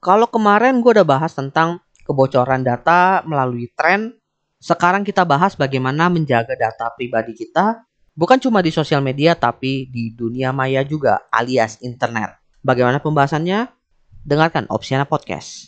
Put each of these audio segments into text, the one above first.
Kalau kemarin gue udah bahas tentang kebocoran data melalui tren, sekarang kita bahas bagaimana menjaga data pribadi kita, bukan cuma di sosial media tapi di dunia maya juga, alias internet. Bagaimana pembahasannya? Dengarkan Opsiana Podcast.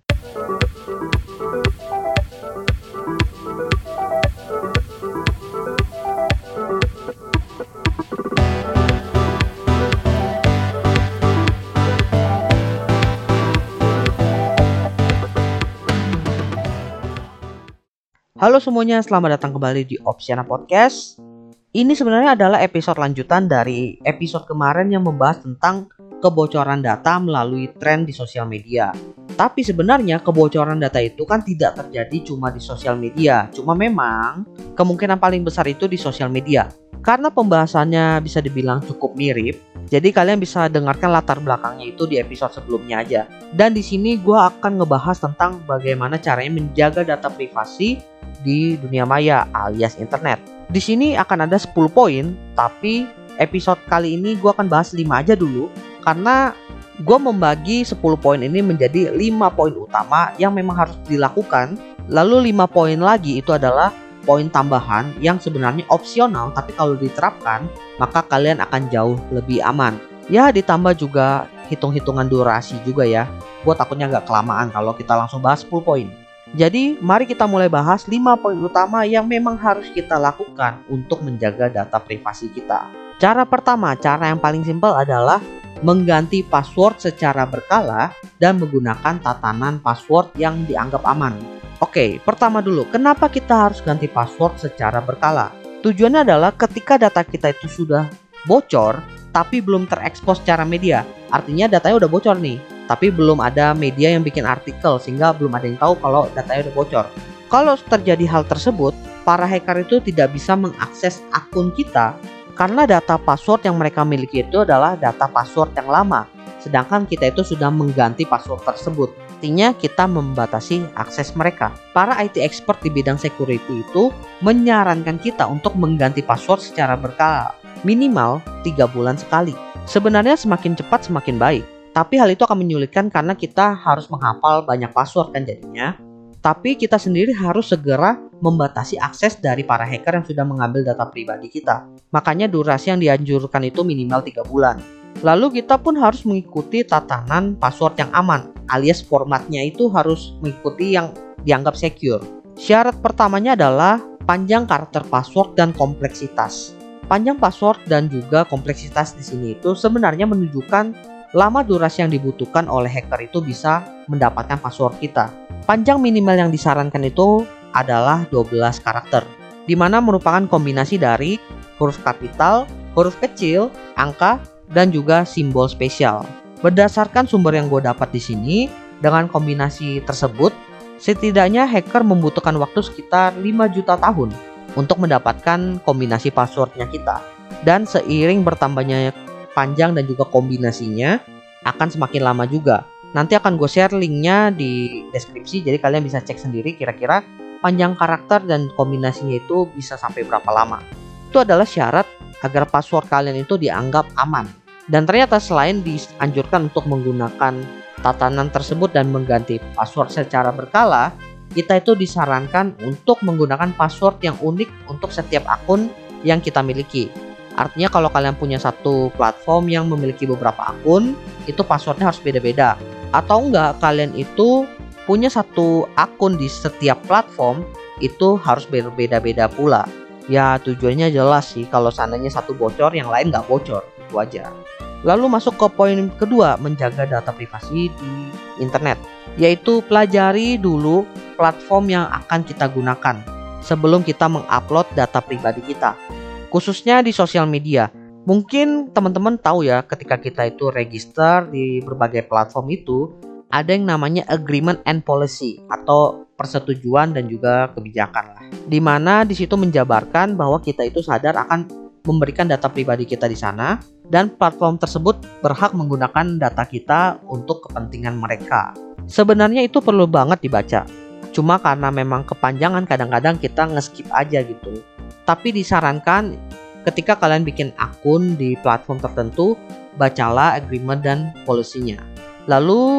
Halo semuanya, selamat datang kembali di Opsiana Podcast. Ini sebenarnya adalah episode lanjutan dari episode kemarin yang membahas tentang kebocoran data melalui tren di sosial media. Tapi sebenarnya kebocoran data itu kan tidak terjadi cuma di sosial media. Cuma memang kemungkinan paling besar itu di sosial media. Karena pembahasannya bisa dibilang cukup mirip, jadi kalian bisa dengarkan latar belakangnya itu di episode sebelumnya aja. Dan di sini gue akan ngebahas tentang bagaimana caranya menjaga data privasi di dunia maya alias internet. Di sini akan ada 10 poin, tapi episode kali ini gue akan bahas 5 aja dulu karena gue membagi 10 poin ini menjadi 5 poin utama yang memang harus dilakukan. Lalu 5 poin lagi itu adalah poin tambahan yang sebenarnya opsional, tapi kalau diterapkan maka kalian akan jauh lebih aman. Ya, ditambah juga hitung-hitungan durasi juga ya. Gue takutnya agak kelamaan kalau kita langsung bahas 10 poin. Jadi mari kita mulai bahas 5 poin utama yang memang harus kita lakukan untuk menjaga data privasi kita. Cara pertama, cara yang paling simpel adalah mengganti password secara berkala dan menggunakan tatanan password yang dianggap aman. Oke, pertama dulu, kenapa kita harus ganti password secara berkala? Tujuannya adalah ketika data kita itu sudah bocor tapi belum terekspos secara media, artinya datanya udah bocor nih, tapi belum ada media yang bikin artikel sehingga belum ada yang tahu kalau datanya udah bocor. Kalau terjadi hal tersebut, para hacker itu tidak bisa mengakses akun kita karena data password yang mereka miliki itu adalah data password yang lama, sedangkan kita itu sudah mengganti password tersebut. Artinya kita membatasi akses mereka. Para IT expert di bidang security itu menyarankan kita untuk mengganti password secara berkala, minimal 3 bulan sekali. Sebenarnya semakin cepat semakin baik, tapi hal itu akan menyulitkan karena kita harus menghafal banyak password kan jadinya. Tapi kita sendiri harus segera membatasi akses dari para hacker yang sudah mengambil data pribadi kita. Makanya durasi yang dianjurkan itu minimal 3 bulan. Lalu kita pun harus mengikuti tatanan password yang aman, alias formatnya itu harus mengikuti yang dianggap secure. Syarat pertamanya adalah panjang karakter password dan kompleksitas. Panjang password dan juga kompleksitas di sini itu sebenarnya menunjukkan lama durasi yang dibutuhkan oleh hacker itu bisa mendapatkan password kita. Panjang minimal yang disarankan itu adalah 12 karakter, di mana merupakan kombinasi dari huruf kapital, huruf kecil, angka, dan juga simbol spesial. Berdasarkan sumber yang gue dapat di sini, dengan kombinasi tersebut, setidaknya hacker membutuhkan waktu sekitar 5 juta tahun untuk mendapatkan kombinasi passwordnya kita. Dan seiring bertambahnya panjang dan juga kombinasinya akan semakin lama juga. Nanti akan gue share linknya di deskripsi, jadi kalian bisa cek sendiri kira-kira panjang karakter dan kombinasinya itu bisa sampai berapa lama. Itu adalah syarat agar password kalian itu dianggap aman. Dan ternyata selain dianjurkan untuk menggunakan tatanan tersebut dan mengganti password secara berkala, kita itu disarankan untuk menggunakan password yang unik untuk setiap akun yang kita miliki. Artinya kalau kalian punya satu platform yang memiliki beberapa akun, itu passwordnya harus beda-beda. Atau enggak, kalian itu punya satu akun di setiap platform, itu harus berbeda-beda pula. Ya tujuannya jelas sih, kalau seandainya satu bocor yang lain nggak bocor, itu aja. Lalu masuk ke poin kedua, menjaga data privasi di internet, yaitu pelajari dulu platform yang akan kita gunakan sebelum kita mengupload data pribadi kita, khususnya di sosial media. Mungkin teman-teman tahu ya, ketika kita itu register di berbagai platform itu ada yang namanya agreement and policy atau persetujuan dan juga kebijakan lah, dimana di situ menjabarkan bahwa kita itu sadar akan memberikan data pribadi kita di sana dan platform tersebut berhak menggunakan data kita untuk kepentingan mereka. Sebenarnya itu perlu banget dibaca. Cuma karena memang kepanjangan kadang-kadang kita nge-skip aja gitu. Tapi disarankan ketika kalian bikin akun di platform tertentu, bacalah agreement dan policy-nya. Lalu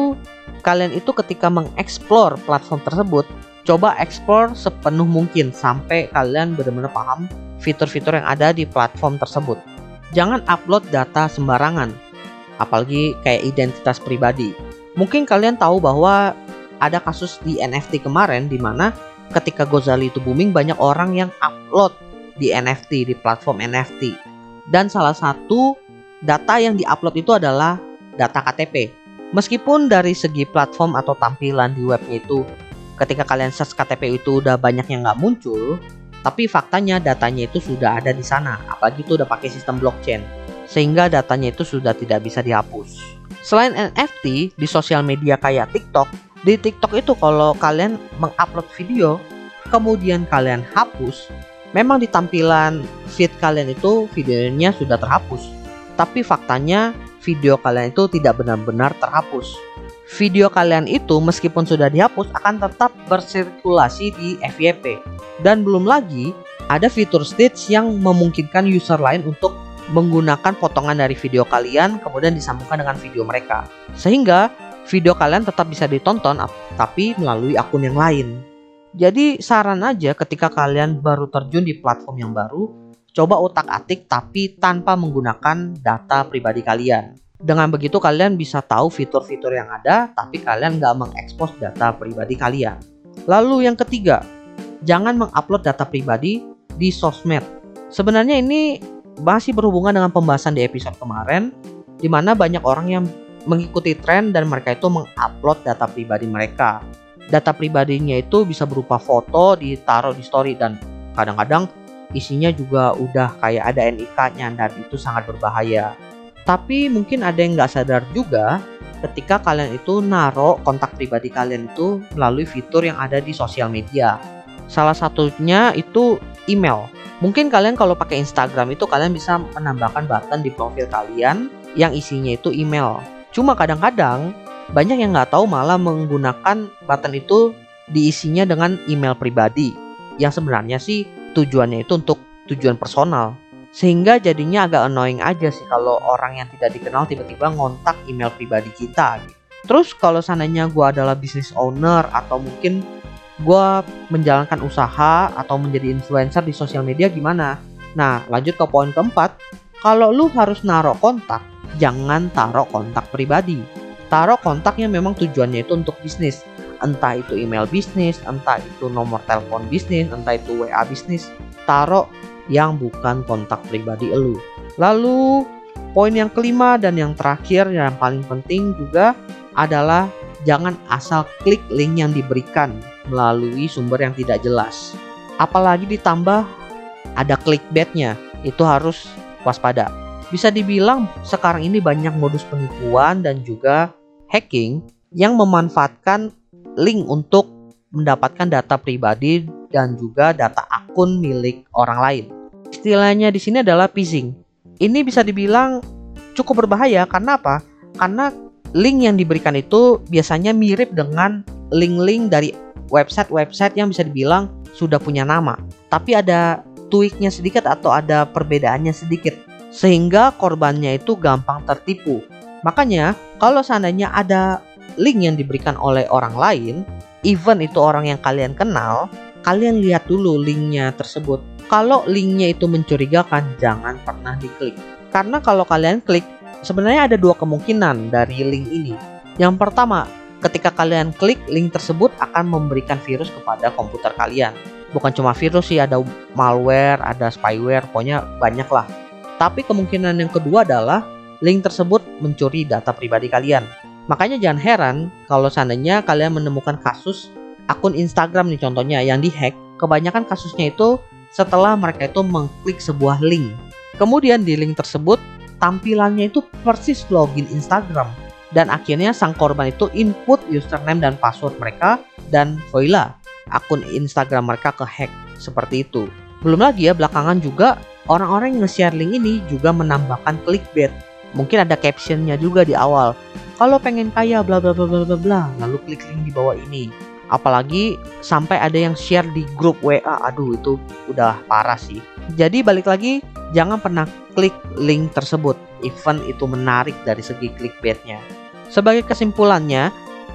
kalian itu ketika mengeksplor platform tersebut, coba explore sepenuh mungkin sampai kalian benar-benar paham fitur-fitur yang ada di platform tersebut. Jangan upload data sembarangan, apalagi kayak identitas pribadi. Mungkin kalian tahu bahwa ada kasus di NFT kemarin di mana ketika Gozali itu booming, banyak orang yang upload di NFT, di platform NFT. Dan salah satu data yang diupload itu adalah data KTP. Meskipun dari segi platform atau tampilan di webnya itu, ketika kalian search KTP itu udah banyak yang nggak muncul, tapi faktanya datanya itu sudah ada di sana, apalagi itu udah pakai sistem blockchain, sehingga datanya itu sudah tidak bisa dihapus. Selain NFT, di sosial media kayak TikTok, di TikTok itu kalau kalian mengupload video, kemudian kalian hapus, memang di tampilan feed kalian itu videonya sudah terhapus, tapi faktanya video kalian itu tidak benar-benar terhapus. Video kalian itu meskipun sudah dihapus akan tetap bersirkulasi di FYP. Dan belum lagi ada fitur stitch yang memungkinkan user lain untuk menggunakan potongan dari video kalian kemudian disambungkan dengan video mereka. Sehingga video kalian tetap bisa ditonton tapi melalui akun yang lain. Jadi saran aja ketika kalian baru terjun di platform yang baru, coba otak-atik tapi tanpa menggunakan data pribadi kalian. Dengan begitu kalian bisa tahu fitur-fitur yang ada, tapi kalian nggak mengekspos data pribadi kalian. Lalu yang ketiga, jangan mengupload data pribadi di sosmed. Sebenarnya ini masih berhubungan dengan pembahasan di episode kemarin, di mana banyak orang yang mengikuti tren dan mereka itu mengupload data pribadi mereka. Data pribadinya itu bisa berupa foto ditaruh di story dan kadang-kadang isinya juga udah kayak ada NIK-nya dan itu sangat berbahaya. Tapi mungkin ada yang nggak sadar juga ketika kalian itu naruh kontak pribadi kalian itu melalui fitur yang ada di sosial media. Salah satunya itu email. Mungkin kalian kalau pakai Instagram itu kalian bisa menambahkan button di profil kalian yang isinya itu email. Cuma kadang-kadang banyak yang nggak tahu malah menggunakan button itu diisinya dengan email pribadi. Yang sebenarnya sih tujuannya itu untuk tujuan personal. Sehingga jadinya agak annoying aja sih kalau orang yang tidak dikenal tiba-tiba ngontak email pribadi kita gitu. Terus kalau seandainya gue adalah business owner atau mungkin gue menjalankan usaha atau menjadi influencer di sosial media gimana? Nah lanjut ke poin keempat, kalau lu harus naruh kontak, jangan taruh kontak pribadi. Taruh kontak yang memang tujuannya itu untuk bisnis. Entah itu email bisnis, entah itu nomor telepon bisnis, entah itu WA bisnis. Taruh yang bukan kontak pribadi elu. Lalu poin yang kelima dan yang terakhir yang paling penting juga adalah jangan asal klik link yang diberikan melalui sumber yang tidak jelas. Apalagi ditambah ada clickbaitnya, itu harus waspada. Bisa dibilang sekarang ini banyak modus penipuan dan juga hacking yang memanfaatkan link untuk mendapatkan data pribadi dan juga data akun milik orang lain. Istilahnya di sini adalah phishing. Ini bisa dibilang cukup berbahaya karena apa? Karena link yang diberikan itu biasanya mirip dengan link-link dari website-website yang bisa dibilang sudah punya nama, tapi ada tweaknya sedikit atau ada perbedaannya sedikit, sehingga korbannya itu gampang tertipu. Makanya kalau seandainya ada link yang diberikan oleh orang lain, even itu orang yang kalian kenal, kalian lihat dulu linknya tersebut. Kalau linknya itu mencurigakan, jangan pernah diklik. Karena kalau kalian klik, sebenarnya ada dua kemungkinan dari link ini. Yang pertama, ketika kalian klik, link tersebut akan memberikan virus kepada komputer kalian. Bukan cuma virus sih, ada malware, ada spyware, pokoknya banyak lah. Tapi kemungkinan yang kedua adalah link tersebut mencuri data pribadi kalian. Makanya jangan heran kalau seandainya kalian menemukan kasus akun Instagram nih contohnya yang dihack. Kebanyakan kasusnya itu setelah mereka itu mengklik sebuah link. Kemudian di link tersebut tampilannya itu persis login Instagram. Dan akhirnya sang korban itu input username dan password mereka dan voila, akun Instagram mereka kehack. Seperti itu. Belum lagi ya belakangan juga orang-orang yang nge-share link ini juga menambahkan clickbait. Mungkin ada captionnya juga di awal. Kalau pengen kaya bla bla bla bla bla bla, lalu klik link di bawah ini. Apalagi sampai ada yang share di grup WA. Aduh itu udah parah sih. Jadi balik lagi, jangan pernah klik link tersebut even itu menarik dari segi clickbaitnya. Sebagai kesimpulannya,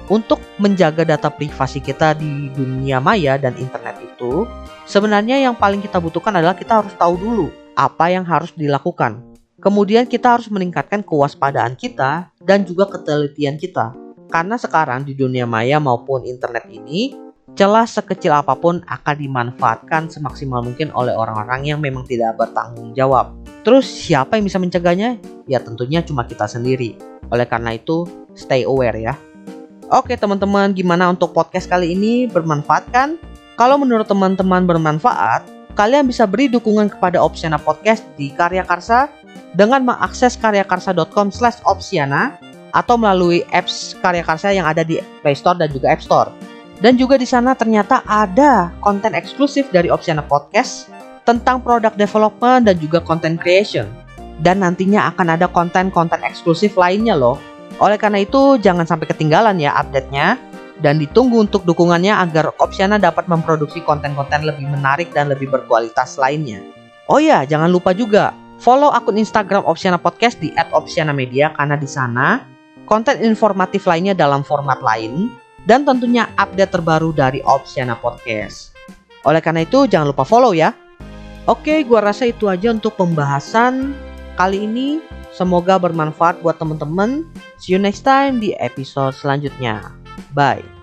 Untuk menjaga data privasi kita di dunia maya dan internet itu, sebenarnya yang paling kita butuhkan adalah kita harus tahu dulu apa yang harus dilakukan. Kemudian kita harus meningkatkan kewaspadaan kita dan juga ketelitian kita. Karena sekarang di dunia maya maupun internet ini, celah sekecil apapun akan dimanfaatkan semaksimal mungkin oleh orang-orang yang memang tidak bertanggung jawab. Terus siapa yang bisa mencegahnya? Ya tentunya cuma kita sendiri. Oleh karena itu, stay aware ya. Oke teman-teman, gimana untuk podcast kali ini? Bermanfaat kan? Kalau menurut teman-teman bermanfaat, kalian bisa beri dukungan kepada Opsiana Podcast di Karya Karsa dengan mengakses karyakarsa.com/opsiana atau melalui apps Karya Karsa yang ada di Play Store dan juga App Store. Dan juga di sana ternyata ada konten eksklusif dari Opsiana Podcast tentang product development dan juga content creation. Dan nantinya akan ada konten-konten eksklusif lainnya loh. Oleh karena itu jangan sampai ketinggalan ya update-nya. Dan ditunggu untuk dukungannya agar Opsiana dapat memproduksi konten-konten lebih menarik dan lebih berkualitas lainnya. Oh ya, jangan lupa juga follow akun Instagram Opsiana Podcast di @opsianamedia karena di sana konten informatif lainnya dalam format lain dan tentunya update terbaru dari Opsiana Podcast. Oleh karena itu jangan lupa follow ya. Oke, gua rasa itu aja untuk pembahasan kali ini. Semoga bermanfaat buat teman-teman. See you next time di episode selanjutnya. Bye.